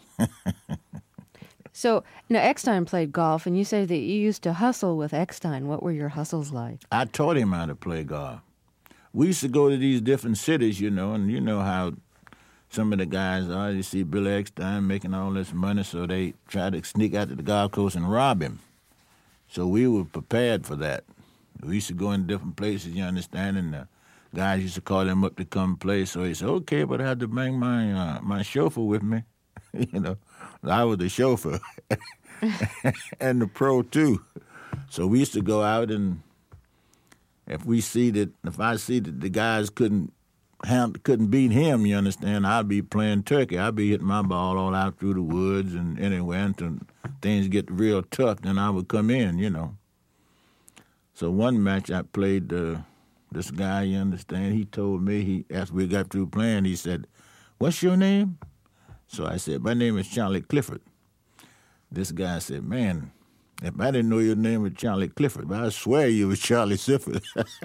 So, now, Eckstine played golf, and you say that you used to hustle with Eckstine. What were your hustles like? I taught him how to play golf. We used to go to these different cities, you know, and you know how some of the guys are. You see Billy Eckstine making all this money, so they try to sneak out to the golf course and rob him. So we were prepared for that. We used to go in different places, you understand, and the guys used to call him up to come play. So he said, okay, but I had to bring my uh, my chauffeur with me, you know. I was the chauffeur and the pro, too. So we used to go out, and if we see that, if I see that the guys couldn't couldn't beat him, you understand, I'd be playing turkey. I'd be hitting my ball all out through the woods and anywhere until things get real tough, then I would come in, you know. So one match I played, uh, this guy, you understand, he told me, he after we got through playing, he said, what's your name? So I said, my name is Charlie Clifford. This guy said, man, if I didn't know your name was Charlie Clifford, but I swear you was Charlie Sifford.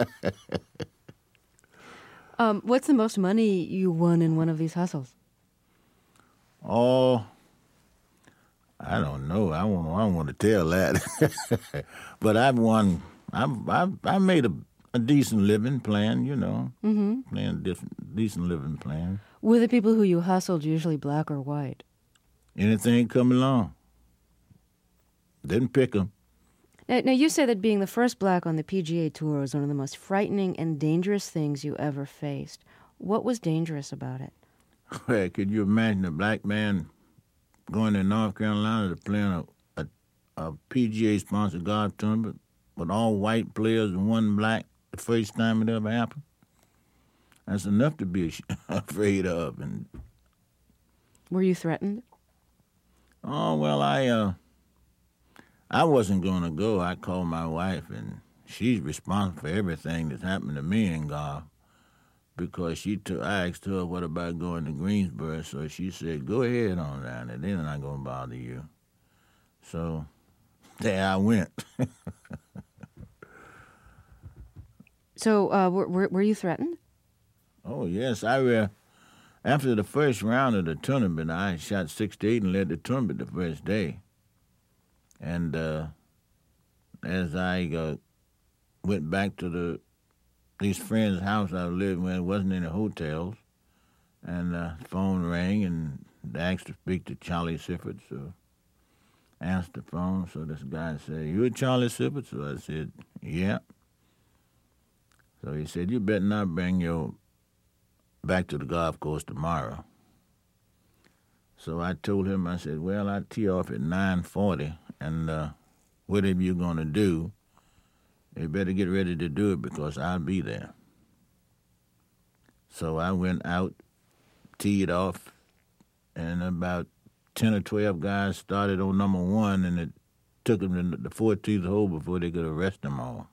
um, what's the most money you won in one of these hustles? Oh, I don't know. I don't. I don't want to tell that. But I've won. I've. I've. I made a, a decent living playing. You know, mm-hmm. playing a different, decent living playing. Were the people who you hustled usually black or white? Anything come along. Didn't pick them. Now, now, you say that being the first black on the P G A Tour was one of the most frightening and dangerous things you ever faced. What was dangerous about it? Well, could you imagine a black man going to North Carolina to play in a, a, a P G A-sponsored golf tournament with all white players and one black the first time it ever happened? That's enough to be afraid of. And were you threatened? Oh, well, I... Uh, I wasn't going to go. I called my wife, and she's responsible for everything that's happened to me in golf because she took, I asked her, what about going to Greensboro? So she said, go ahead on down there. They're not going to bother you. So there I went. So uh, were, were, were you threatened? Oh, yes. I uh, After the first round of the tournament, I shot sixty-eight and led the tournament the first day. And uh, as I uh, went back to the these friends' house I lived in, it wasn't any hotels, and the uh, phone rang, and they asked to speak to Charlie Sifford, so I answered the phone. So this guy said, you Charlie Sifford? So I said, yeah. So he said, you better not bring your back to the golf course tomorrow. So I told him, I said, well, I tee off at nine forty. And uh, whatever you're going to do, you better get ready to do it because I'll be there. So I went out, teed off, and about ten or twelve guys started on number one, and it took them to the fourteenth hole before they could arrest them all.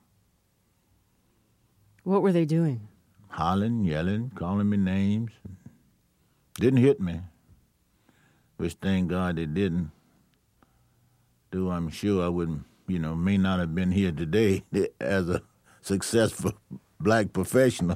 What were they doing? Hollering, yelling, calling me names. Didn't hit me, which thank God they didn't. Though I'm sure I wouldn't, you know, may not have been here today as a successful black professional.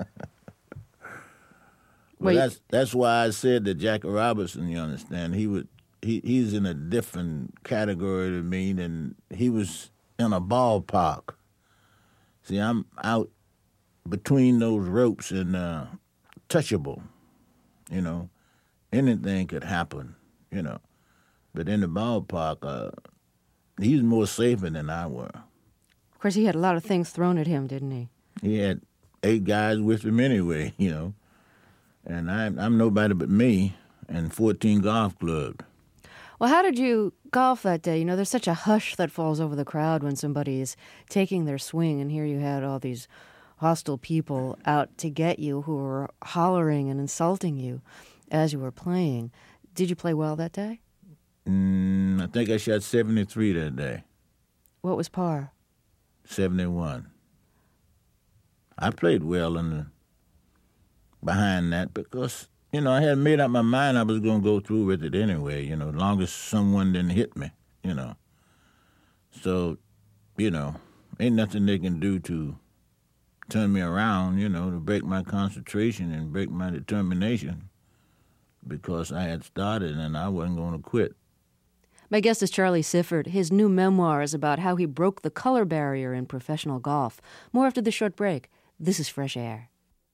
Well, that's that's why I said that Jackie Robinson, you understand, he would he he's in a different category to me than he was in a ballpark. See, I'm out between those ropes and uh, touchable. You know, anything could happen. You know. But in the ballpark, uh, he's more safer than I were. Of course, he had a lot of things thrown at him, didn't he? He had eight guys with him anyway, you know. And I'm, I'm nobody but me and fourteen golf clubs. Well, how did you golf that day? You know, there's such a hush that falls over the crowd when somebody is taking their swing, and here you had all these hostile people out to get you who were hollering and insulting you as you were playing. Did you play well that day? Mm, I think I shot seventy-three that day. What was par? seventy-one. I played well in the, behind that because, you know, I had made up my mind I was going to go through with it anyway, you know, as long as someone didn't hit me, you know. So, you know, ain't nothing they can do to turn me around, you know, to break my concentration and break my determination because I had started and I wasn't going to quit. My guest is Charlie Sifford. His new memoir is about how he broke the color barrier in professional golf. More after the short break. This is Fresh Air.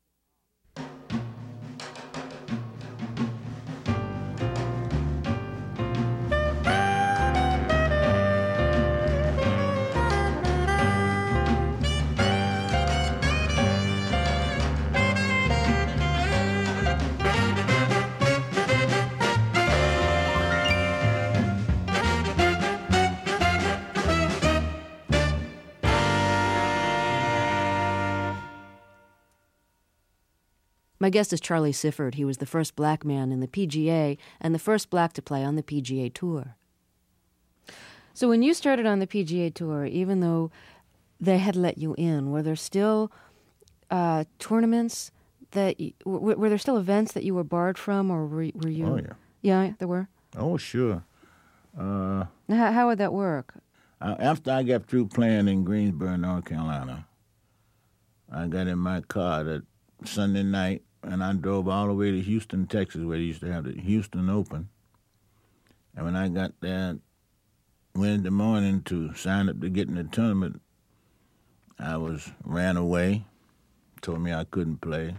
My guest is Charlie Sifford. He was the first black man in the P G A and the first black to play on the P G A Tour. So when you started on the P G A Tour, even though they had let you in, were there still uh, tournaments that you, w- were there still events that you were barred from, or were, were you? Oh yeah. Yeah, there were. Oh sure. Uh, how, how would that work? Uh, after I got through playing in Greensboro, North Carolina, I got in my car that Sunday night, and I drove all the way to Houston, Texas, where they used to have the Houston Open. And when I got there Wednesday morning to sign up to get in the tournament, I was ran away, told me I couldn't play.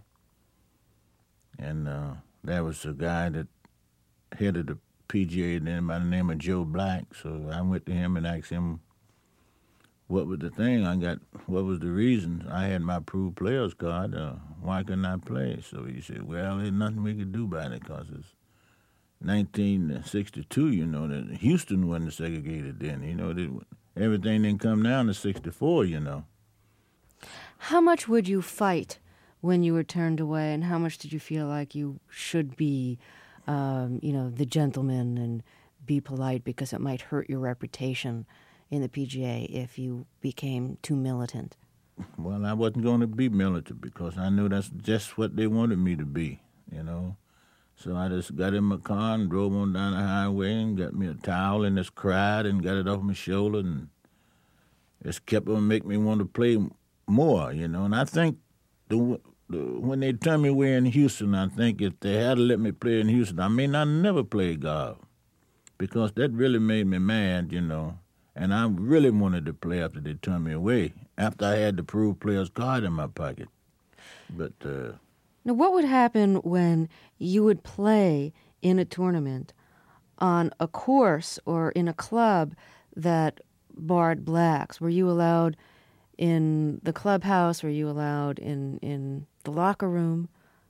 And uh, there was a guy that headed the P G A then by the name of Joe Black. So I went to him and asked him what was the thing. I got, what was the reason? I had my approved players card. Uh, why couldn't I play? So he said, well, there's nothing we could do about it because it's nineteen sixty-two, you know, that Houston wasn't segregated then. You know, that everything didn't come down to sixty-four, you know. How much would you fight when you were turned away, and how much did you feel like you should be, um, you know, the gentleman and be polite because it might hurt your reputation in the P G A if you became too militant? Well, I wasn't going to be militant because I knew that's just what they wanted me to be, you know. So I just got in my car and drove on down the highway and got me a towel and just cried and got it off my shoulder and just kept on making me want to play more, you know. And I think the, the when they turned me away in Houston, I think if they had let me play in Houston, I may not never play golf because that really made me mad, you know. And I really wanted to play after they turned me away, after I had the approved player's card in my pocket. But uh, now, what would happen when you would play in a tournament on a course or in a club that barred blacks? Were you allowed in the clubhouse? Were you allowed in, in the locker room?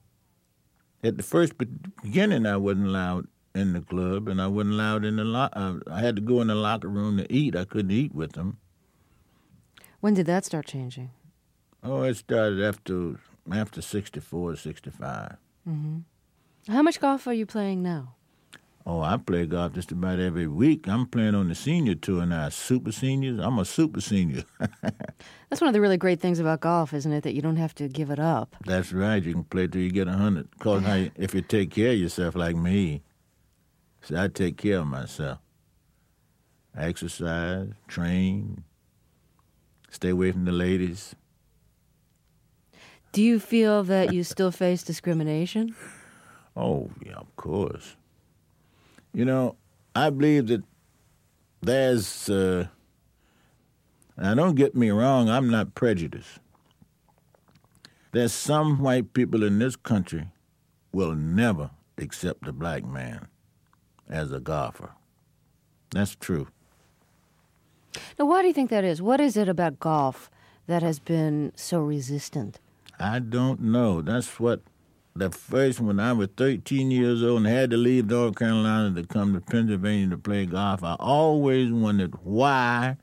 At the first beginning, I wasn't allowed in the club, and I wasn't allowed in the lo- uh, I had to go in the locker room to eat. I couldn't eat with them. When did that start changing? Oh, it started after after sixty-four, sixty-five. Mm-hmm. How much golf are you playing now? Oh, I play golf just about every week. I'm playing on the senior tour now, super seniors. I'm a super senior. That's one of the really great things about golf, isn't it, that you don't have to give it up? That's right. You can play till you get one hundred. Because if you take care of yourself like me, see, I take care of myself. I exercise, train, stay away from the ladies. Do you feel that you still face discrimination? Oh, yeah, of course. You know, I believe that there's, uh, now don't get me wrong, I'm not prejudiced. There's some white people in this country will never accept a black man as a golfer. That's true. Now, why do you think that is? What is it about golf that has been so resistant? I don't know. That's what the first, when I was thirteen years old and had to leave North Carolina to come to Pennsylvania to play golf, I always wondered why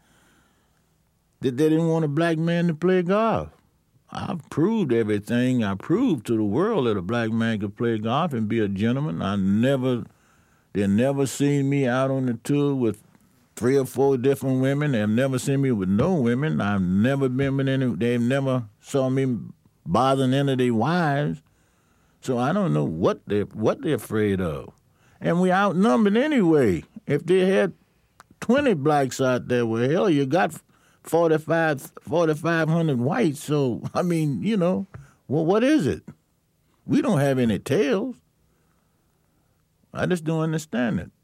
that they didn't want a black man to play golf. I've proved everything. I proved to the world that a black man could play golf and be a gentleman. I never, they never seen me out on the tour with three or four different women. They've never seen me with no women. I've never been with any, they've never saw me bothering any of their wives. So I don't know what they're, what they're afraid of. And we outnumbered anyway. If they had twenty blacks out there, well, hell, you got forty-five, forty-five hundred whites. So, I mean, you know, well, what is it? We don't have any tails. I just don't understand it.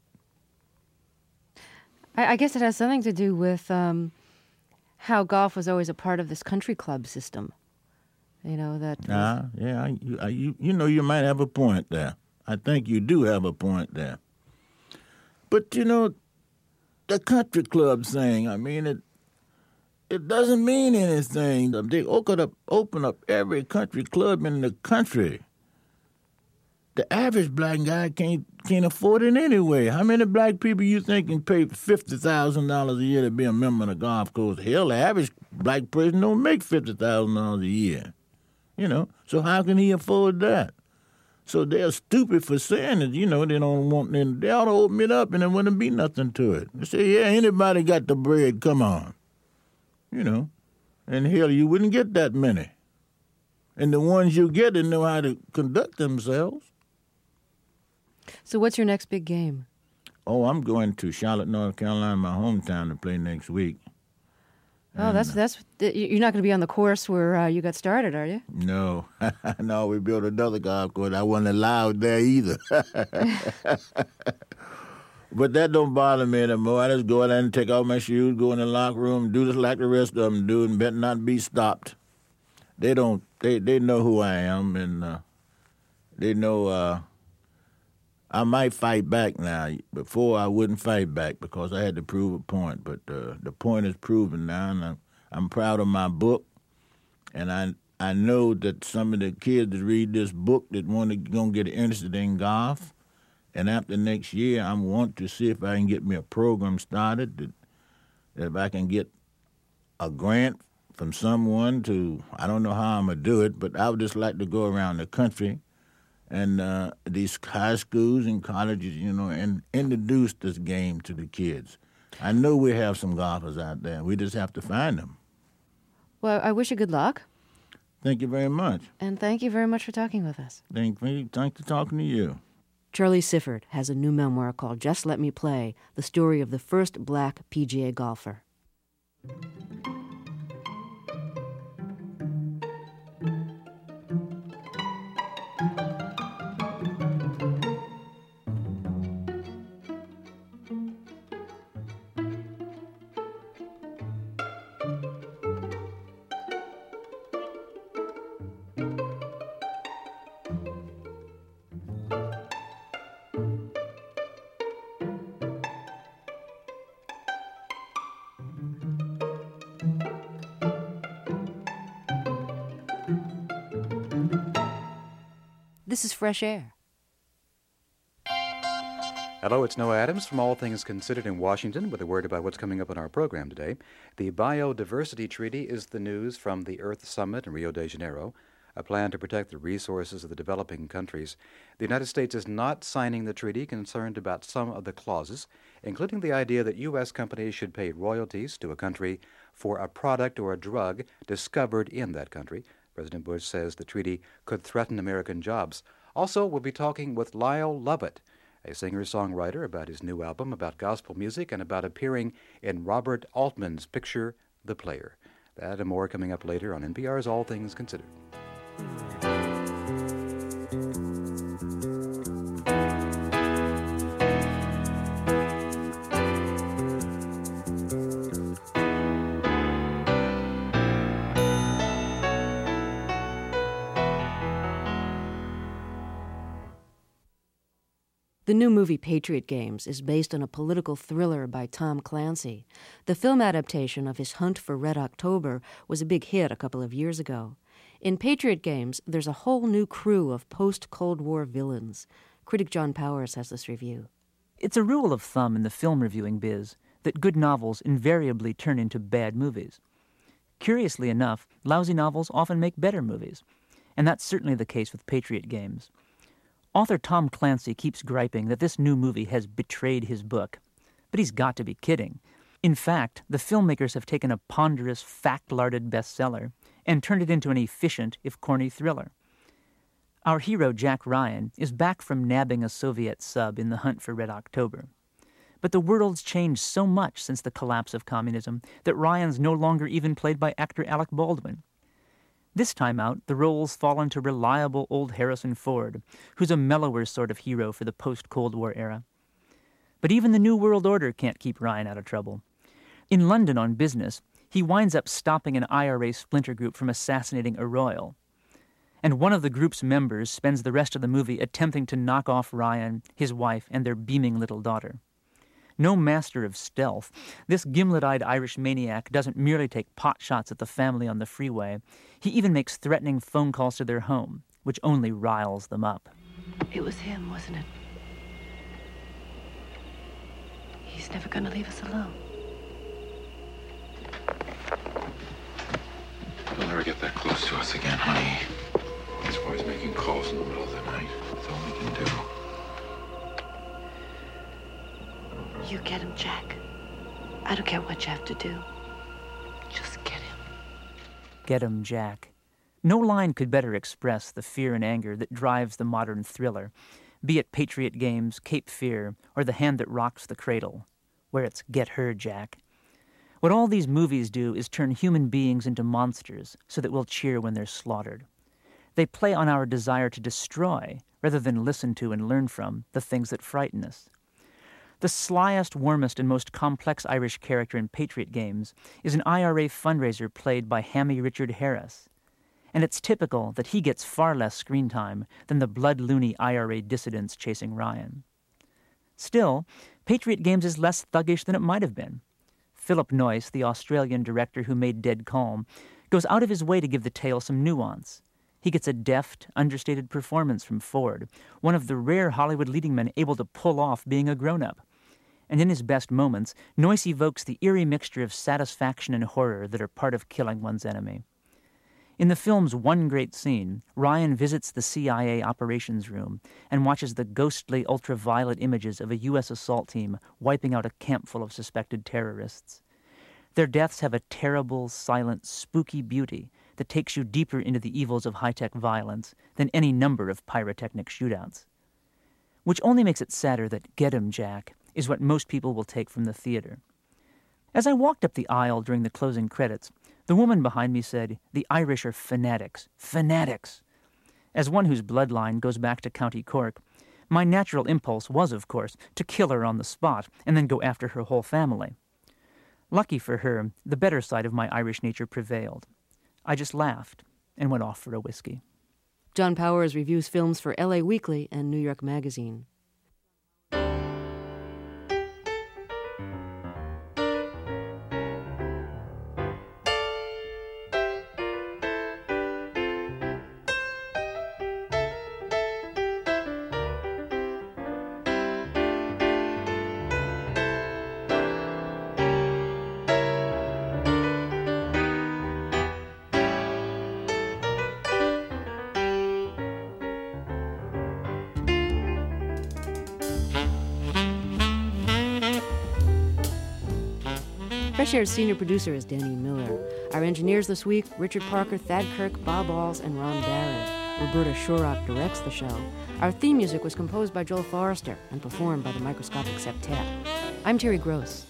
I, I guess it has something to do with um, how golf was always a part of this country club system. You know, that... Ah, yeah, I, you, I, you, you know, you might have a point there. I think you do have a point there. But, you know, the country club thing, I mean, it it doesn't mean anything. They open up, open up every country club in the country. The average black guy can't can't afford it anyway. How many black people you think can pay fifty thousand dollars a year to be a member of the golf course? Hell, the average black person don't make fifty thousand dollars a year. You know, so how can he afford that? So they're stupid for saying it. You know, they don't want, they ought to open it up and there wouldn't be nothing to it. They say, yeah, anybody got the bread, come on. You know, and hell, you wouldn't get that many. And the ones you get, they know how to conduct themselves. So what's your next big game? Oh, I'm going to Charlotte, North Carolina, my hometown, to play next week. Oh, and, that's that's you're not going to be on the course where uh, you got started, are you? No, no, we built another golf course. I wasn't allowed there either. But that don't bother me anymore. I just go out there and take off my shoes, go in the locker room, do just like the rest of them do, and better not be stopped. They don't. They they know who I am, and uh, they know uh, I might fight back now. Before I wouldn't fight back because I had to prove a point, but uh, the point is proven now, and I'm, I'm proud of my book, and I I know that some of the kids that read this book that want to gonna get interested in golf, and after next year, I want to see if I can get me a program started that, that if I can get a grant from someone to, I don't know how I'm going to do it, but I would just like to go around the country and uh, these high schools and colleges, you know, and introduce this game to the kids. I know we have some golfers out there. We just have to find them. Well, I wish you good luck. Thank you very much. And thank you very much for talking with us. Thank you. Thanks for talking to you. Charlie Sifford has a new memoir called Just Let Me Play, the story of the first black P G A golfer. This is Fresh Air. Hello, it's Noah Adams from All Things Considered in Washington with a word about what's coming up on our program today. The Biodiversity Treaty is the news from the Earth Summit in Rio de Janeiro, a plan to protect the resources of the developing countries. The United States is not signing the treaty, concerned about some of the clauses, including the idea that U S companies should pay royalties to a country for a product or a drug discovered in that country. President Bush says the treaty could threaten American jobs. Also, we'll be talking with Lyle Lovett, a singer-songwriter, about his new album about gospel music and about appearing in Robert Altman's picture, The Player. That and more coming up later on N P R's All Things Considered. The new movie Patriot Games is based on a political thriller by Tom Clancy. The film adaptation of his Hunt for Red October was a big hit a couple of years ago. In Patriot Games, there's a whole new crew of post-Cold War villains. Critic John Powers has this review. It's a rule of thumb in the film reviewing biz that good novels invariably turn into bad movies. Curiously enough, lousy novels often make better movies, and that's certainly the case with Patriot Games. Author Tom Clancy keeps griping that this new movie has betrayed his book. But he's got to be kidding. In fact, the filmmakers have taken a ponderous, fact-larded bestseller and turned it into an efficient, if corny, thriller. Our hero, Jack Ryan, is back from nabbing a Soviet sub in the Hunt for Red October. But the world's changed so much since the collapse of communism that Ryan's no longer even played by actor Alec Baldwin. This time out, the roles fall into reliable old Harrison Ford, who's a mellower sort of hero for the post-Cold War era. But even the New World Order can't keep Ryan out of trouble. In London on business, he winds up stopping an I R A splinter group from assassinating a royal. And one of the group's members spends the rest of the movie attempting to knock off Ryan, his wife, and their beaming little daughter. No master of stealth, this gimlet-eyed Irish maniac doesn't merely take pot shots at the family on the freeway. He even makes threatening phone calls to their home, which only riles them up. It was him, wasn't it? He's never gonna leave us alone. He'll never get that close to us again, honey. That's why he's making calls in the middle of the night. That's all we can do. You get him, Jack. I don't care what you have to do. Just get him. Get him, Jack. No line could better express the fear and anger that drives the modern thriller, be it Patriot Games, Cape Fear, or The Hand That Rocks the Cradle, where it's get her, Jack. What all these movies do is turn human beings into monsters so that we'll cheer when they're slaughtered. They play on our desire to destroy, rather than listen to and learn from, the things that frighten us. The slyest, warmest, and most complex Irish character in Patriot Games is an I R A fundraiser played by Hammy Richard Harris. And it's typical that he gets far less screen time than the blood-loony I R A dissidents chasing Ryan. Still, Patriot Games is less thuggish than it might have been. Philip Noyce, the Australian director who made Dead Calm, goes out of his way to give the tale some nuance. He gets a deft, understated performance from Ford, one of the rare Hollywood leading men able to pull off being a grown-up. And in his best moments, Noyce evokes the eerie mixture of satisfaction and horror that are part of killing one's enemy. In the film's one great scene, Ryan visits the C I A operations room and watches the ghostly ultraviolet images of a U S assault team wiping out a camp full of suspected terrorists. Their deaths have a terrible, silent, spooky beauty that takes you deeper into the evils of high-tech violence than any number of pyrotechnic shootouts. Which only makes it sadder that "Get 'em, Jack" is what most people will take from the theater. As I walked up the aisle during the closing credits, the woman behind me said, "The Irish are fanatics, fanatics." As one whose bloodline goes back to County Cork, my natural impulse was, of course, to kill her on the spot and then go after her whole family. Lucky for her, the better side of my Irish nature prevailed. I just laughed and went off for a whiskey. John Powers reviews films for L A Weekly and New York Magazine. Fresh Air's senior producer is Danny Miller. Our engineers this week, Richard Parker, Thad Kirk, Bob Alls, and Ron Barrett. Roberta Shorrock directs the show. Our theme music was composed by Joel Forrester and performed by the Microscopic Septet. I'm Terry Gross.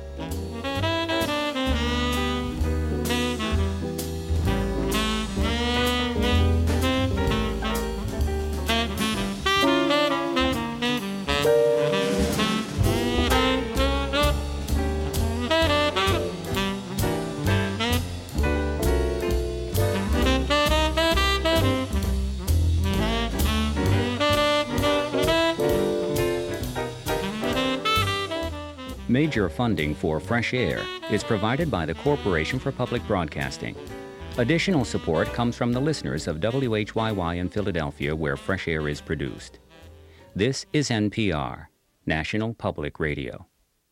Major funding for Fresh Air is provided by the Corporation for Public Broadcasting. Additional support comes from the listeners of W H Y Y in Philadelphia, where Fresh Air is produced. This is N P R, National Public Radio.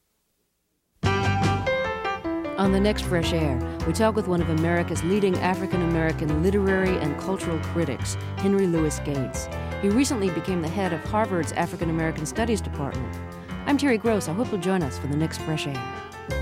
On the next Fresh Air, we talk with one of America's leading African-American literary and cultural critics, Henry Louis Gates. He recently became the head of Harvard's African-American Studies Department. I'm Terry Gross. I hope you'll join us for the next Fresh Air.